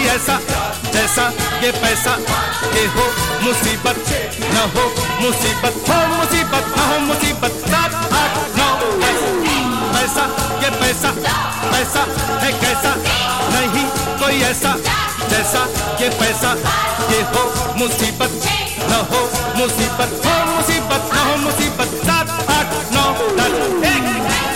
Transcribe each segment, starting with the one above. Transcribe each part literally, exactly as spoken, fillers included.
ऐसा जैसा ये पैसा, ये हो मुसीबत न हो मुसीबत, हो मुसीबत न हो मुसीबत। सात आठ नौ दस, पैसा ये पैसा, पैसा है कैसा, नहीं कोई ऐसा जैसा ये पैसा, ये हो मुसीबत न हो मुसीबत, हो मुसीबत न हो मुसीबत। सात आठ नौ दस, एक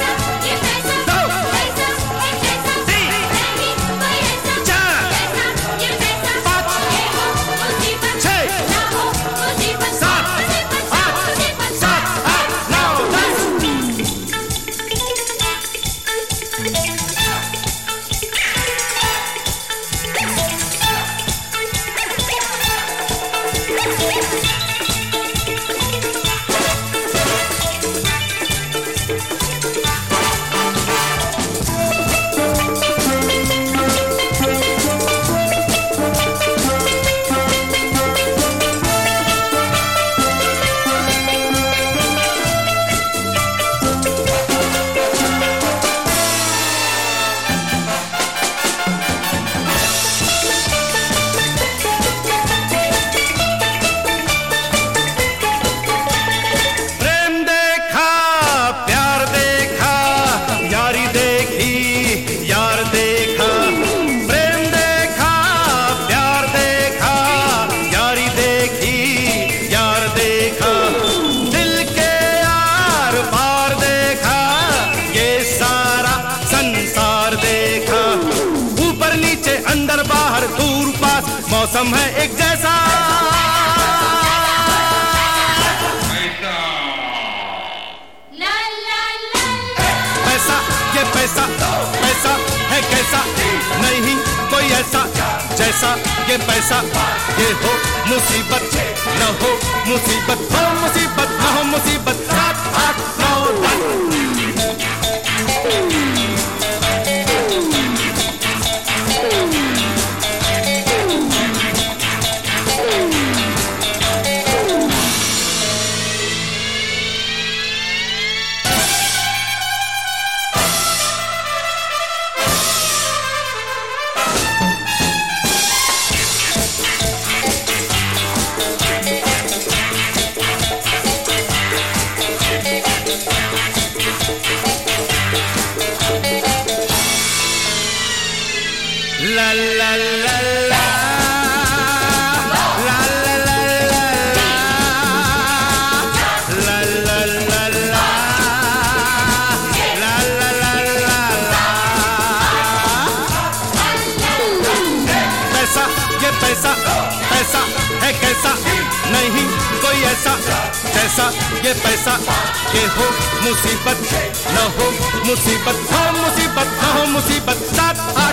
मौसम है एक जैसा, पैसा ये पैसा, पैसा है कैसा, नहीं कोई ऐसा जैसा ये पैसा, ये हो मुसीबत न हो मुसीबत, हो मुसीबत न हो मुसीबत। सात आठ नौ la la la la la la la la la la la la पैसा ये पैसा, पैसा है कैसा, नहीं कोई ऐसा जैसा ये पैसा, ये हो मुसीबत न हो मुसीबत, हो मुसीबत न हो मुसीबत। सात